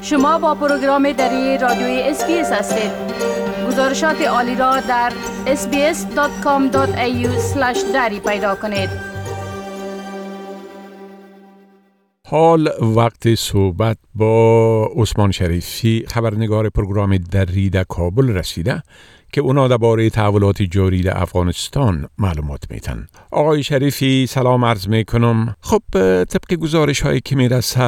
شما با پروگرام دری رادیوی SBS هستید. گزارشات عالی را در sbs.com.au/dari پیدا کنید. حال وقت صحبت با عثمان شریفی، خبرنگار پروگرام دری در کابل رسیده که اونا درباره تحولات جاری در افغانستان معلومات میتن. آقای شریفی سلام عرض میکنم. خب طبق گزارش هایی که میرسه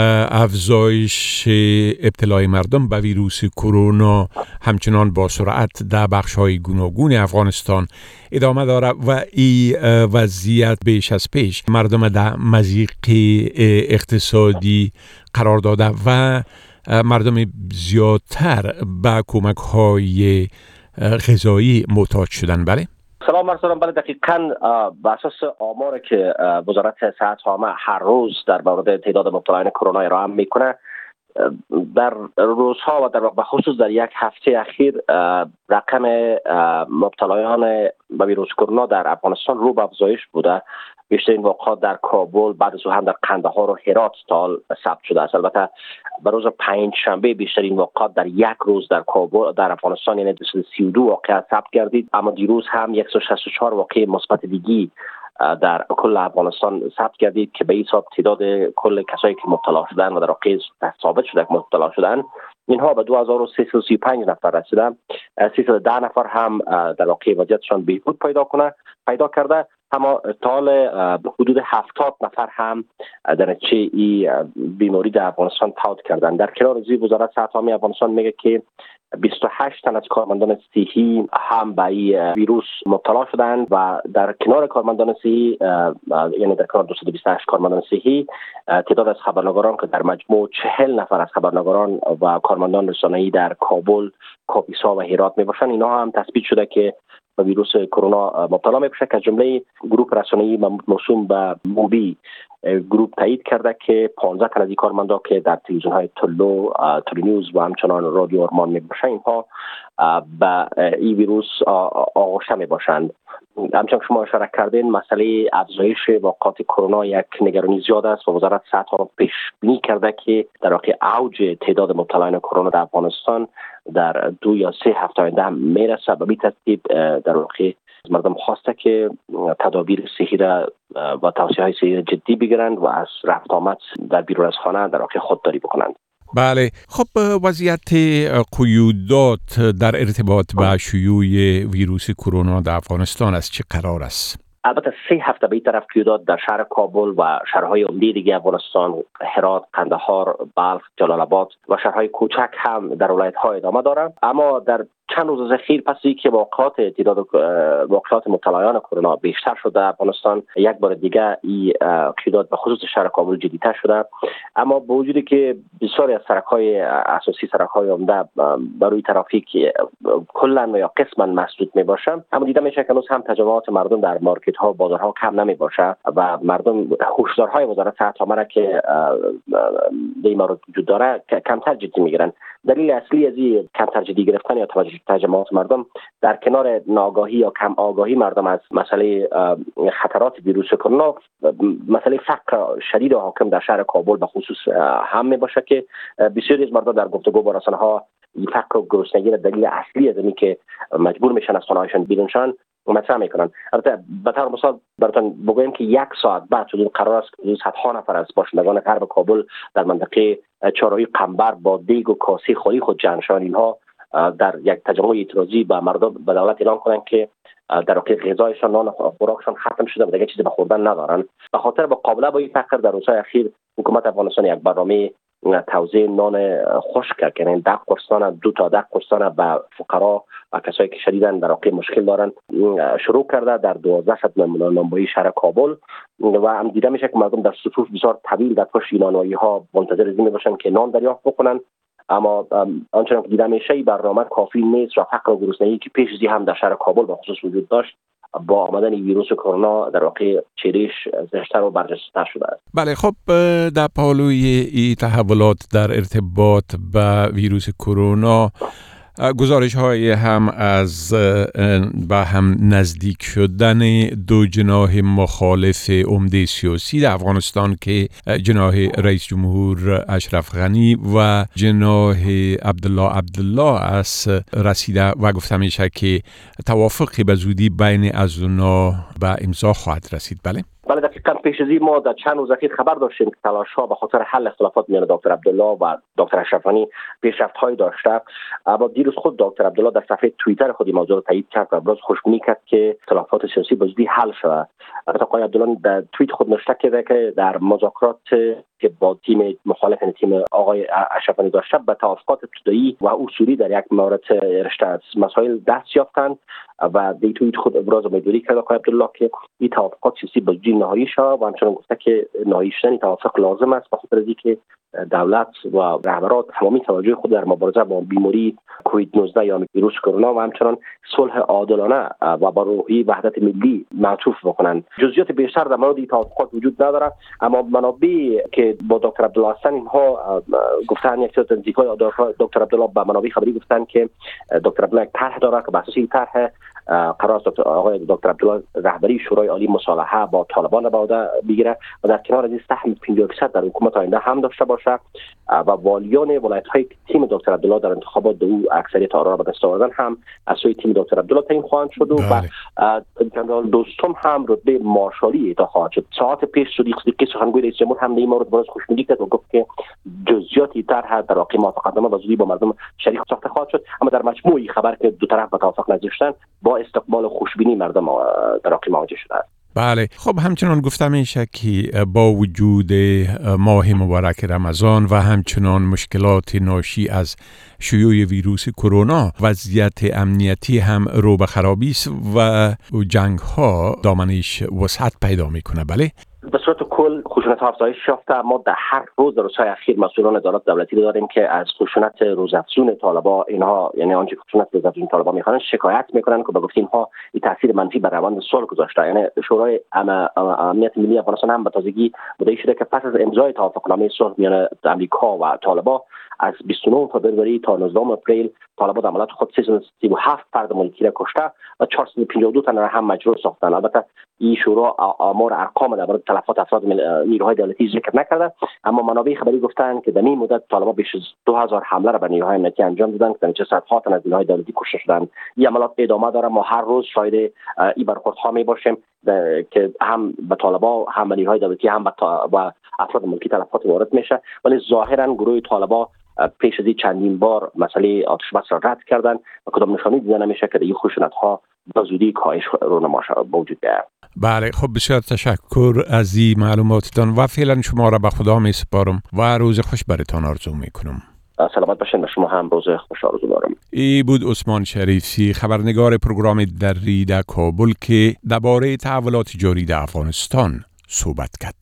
افزایش ابتلای مردم به ویروس کرونا همچنان با سرعت در بخش های گوناگون افغانستان ادامه داره و این وضعیت بیش از پیش مردم در مضیق اقتصادی قرار داده و مردم زیادتر به کمک های غذایی محتاج شدن. بله سلام مرسلم. بله دقیقاً بر اساس آماری که وزارت صحت عامه هر روز در مورد تعداد مبتلایان کرونا ارائه میکنه، در روزها و در خصوص در یک هفته اخیر رقم مبتلایان به ویروس کرونا در افغانستان رو به افزایش بوده. بیشترین واقعات در کابل، بعد از اون هم در قندهار و هرات تا ثبت شده است. البته به روز پنجشنبه بیشترین واقعات در یک روز در کابل در افغانستان یعنی 232 واقعه ثبت گردید، اما دیروز هم 164 واقعه مثبت دیگی در کل افغانستان ثبت گردید که به حساب تعداد کل کسایی که مبتلا شدن و در واقع ثابت شده که مبتلا شدن اینها به 2335 نفر رسیدن. 310 نفر هم در واقع وضعیتشان بهبود پیدا کرده، اما تا حدود 70 نفر هم در نتیجه این بیماری در افغانستان فوت کردند. در کنار از این وزارت صحت عامه افغانستان میگه که 28 تن از کارمندان صحی هم به این ویروس مبتلا شدند و در کنار کارمندان صحی یعنی در کنار 228 کارمندان صحی تعداد از خبرنگاران که در مجموع 40 نفر از خبرنگاران و کارمندان رسانه‌ای در کابل، کاپیسا و هرات میباشند، اینها هم تثبیت شده که به ویروس کرونا مبتلا میشه که از جمله گروه رسانه‌ای موسوم به موبی گروه تایید کرده که 15 تن از این کارمندا که در تلویزیون‌های تلو نیوز و همچنان رادیو آرمان میباشند اینها به این ویروس آغشته میباشند. همچنان شما اشاره کردین مسئله افزایش واقعات کرونا یک نگرانی زیاد است و وزارت صحت عامه پیش بینی کرده که در واقع اوج تعداد مبتلایان کرونا در افغانستان در 2 یا 3 هفته آینده میرسه و به ترتیب در واقع مردم خواسته که تدابیر صحی را و توصیه‌های صحی را جدی بگیرند و از رفت آمد در بیرون از خانه در واقع خودداری بکنند. بله، خب وضعیت قیودات در ارتباط با شیوع ویروس کرونا در افغانستان از چه قرار است؟ البته 3 هفته به این طرف قیودات در شهر کابل و شهرهای عمده دیگه افغانستان، هرات، قندهار، بلخ، جلال آباد و شهرهای کوچک هم در ولایت‌ها ادامه دارند. اما در چند روز از اخیر پس از که واقعات مبتلایان کرونا بیشتر شده در افغانستان، یک بار دیگه این قیودات به خصوص شهر کابل جدی‌تر شده. اما با وجودی که بسیاری از سرک‌های اساسی، سرک‌های عمده برای ترافیک کلاً و یا قسماً مسدود میباشند، اما دیده میشه که هنوز هم تجمعات مردم در مارکت‌ها، بازارها کم نمیباشه و مردم هشدارهای وزارت صحت عامه را که بیماری وجود داره کمتر جدی میگیرن. دلیل اصلی از این کمتر جدی گرفتن یا توجه تجمعات مردم در کنار ناآگاهی یا کم آگاهی مردم از مسئله خطرات ویروس کرونا، مسئله فقر شدید و حاکم در شهر کابل به خصوص هم میباشه که بسیاری از مردم در گفتگو با رسانه‌ها این فقر و گرسنگی را دلیل اصلی از اینی که مجبور میشن از خانه‌هاشون بیرون شن مطرح میکنن. البته به طور مثال براتون بگویم که 1 ساعت بعد قرار است که صدها نفر از باشندگان غرب کابل در منطقه چهارراهی قنبر با دیگ و کاسه خالی خود جمع شدن، اینها در یک تجمع اعتراضی به مردم به دولت اعلام کنند که در واقع غذایشان، نان خوراکشان ختم شده و دیگه چیزی به خوردن ندارن. به خاطر مقابله با این فقر در روزهای اخیر حکومت افغانستان یک برنامه توزیع نان خشک کرد، یعنی 10 قرصدان 2 تا 10 قرصدان به فقرا و کسایی که شدیداً در واقع مشکل دارن شروع کرده در 1200 نانوایی شهر کابل و هم دیده میشه که مردم در صفوف بسیار طویل در پشت نانوایی ها منتظر این باشن که نان دریافت بکنن. اما آنچنان که دیده میشه برنامه کافی نیست و فقر و گرسنگی که پیش از هم در شهر کابل به خصوص وجود داشت با آمدن ویروس کرونا در واقع چهرهش زشتر و برجسته‌تر شده است. بله، خب در پالوی این تحولات در ارتباط با ویروس کرونا گزارش های هم از به هم نزدیک شدن دو جناح مخالف عمده سیاسی در افغانستان که جناح رئیس جمهور اشرف غنی و جناح عبدالله است رسیده و گفته میشه که توافقی به زودی بین از اونا به امضا خواهد رسید. بله دقیقاً پیش از این ما در چند روز اخیر خبر داشتیم که تلاش‌ها به خاطر حل اختلافات میان دکتر عبدالله و دکتر اشرف غنی پیشرفت‌هایی داشته. اما دیروز خود دکتر عبدالله در صفحه توییتر خود این موضوع را تایید کرد و ابراز خوشبینی کرد که اختلافات سیاسی به زودی حل شود. البته آقای عبدالله در توییت خود نوشته که در مذاکرات که با تیم مخالف تیم آقای اشرف غنی داشته به توافقات ابتدایی و اصولی در یک مورد رشته از مسائل دست یافتند و در توییت خود ابراز امیدواری کرد آقای عبدالله که این توافقات سیاسی به زودی نهایی شود و همچنین گفته که نهایی شدن توافق لازم است به خاطر اینکه دولت و رهبران تمامی توجه خود در مبارزه با بیماری کووید 19 یا ویروس کرونا و همچنین صلح عادلانه و با روحیه وحدت ملی معطوف بکنند. جزئیات بیشتر در مورد این توافقات وجود نداره، اما منابع که با دکتر عبدالله هستن اینها گفتن یک سری نزدیکای دکتر عبدالله به منابع خبری گفتن که دکتر عبدالله یک طرح داره که بر اساس این طرح قرار است آقای دکتر عبدالله رهبری شورای عالی مصالحه با طالبان به عهده بگیره و در کنار از این سهم 50% در حکومت آینده هم داشته باشه و والیان ولایت‌های تیم دکتر عبدالله در انتخابات او اکثریت آرا را به دست آوردن هم از سوی تیم دکتر عبدالله تعیین خواهند شد و جنرال دوستم هم رتبه مارشالی اعطا خواهد شد. ساعت پیش صدیق سخنگوی رئیس جمهور هم در این مورد باز خوشنودی کرد و گفت که جزئیاتی طرح در واقع موافقتنامه و زودی با مردم شریک ساخته خواهد شد، اما در مجموع خبر که دو طرف به توافق نزدیک با استقبال خوشبینی مردم در واقع مواجه شده است. بله، خب همچنان گفته میشه که با وجود ماه مبارک رمضان و همچنان مشکلات ناشی از شیوع ویروس کرونا وضعیت امنیتی هم رو به خرابی است و جنگ ها دامنش وسعت پیدا میکنه. بله به صورت کل خشونت افزایش یافته. ما در هر روز در روزهای اخیر مسئولان ادارات دولتی رو داریم که از خشونت روزافزون طالبان اینها، یعنی آنچه خشونت روزافزون طالبان میخوان شکایت میکنن که به گفته اینها این تاثیر منفی بر روند صلح گذاشته. یعنی شورای امنیت ملی افغانستان هم به تازگی مدعی شده که پس از امضای توافقنامه صلح میان امریکا و طالبان از 29 فبروری تا 19 اپریل طالبان در عملیات خود 337 فرد ملکی را کشته و 452 تن را هم مجروح ساختند. البته این شورا آمار ارقام در مورد تلفات افراد نیروهای دولتی ذکر نکرده، اما منابع خبری گفتند که در این مدت طالبان بیش از 2000 حمله را به نیروهای امنیتی انجام دادند که در صدها تن از نیروهای دولتی کشته شدند. این عملیات ادامه داره. ما هر روز شاهد این برخوردها میباشیم که هم به طالبان هم به نیروهای دولتی هم به افراد ملکی تلفات وارد میشه، ولی ظاهرا گروه طالبان پیش از این چندین بار مسئله آتش بس را رد کردن و کدام نشانی دیده نمیشه که این خشونت ها به زودی کاهش رونما وجود بیاید. بله، خب بسیار تشکر از این معلوماتتان و فعلا شما را به خدا می سپارم و روز خوش برتان آرزو میکنم. سلامت باشین و شما هم روز خوش آرزو دارم. ای بود عثمان شریفی، خبرنگار پروگرام دری در کابل که درباره تحولات جاری در افغانستان صحبت کرد.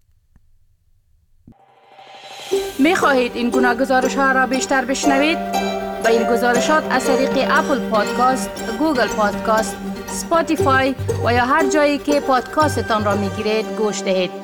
می خواهید این گناه گزارش ها را بیشتر بشنوید؟ با این گزارشات از طریق اپل پادکاست، گوگل پادکاست، سپاتیفای و یا هر جایی که پادکاستتان را می گیرید گوش دهید.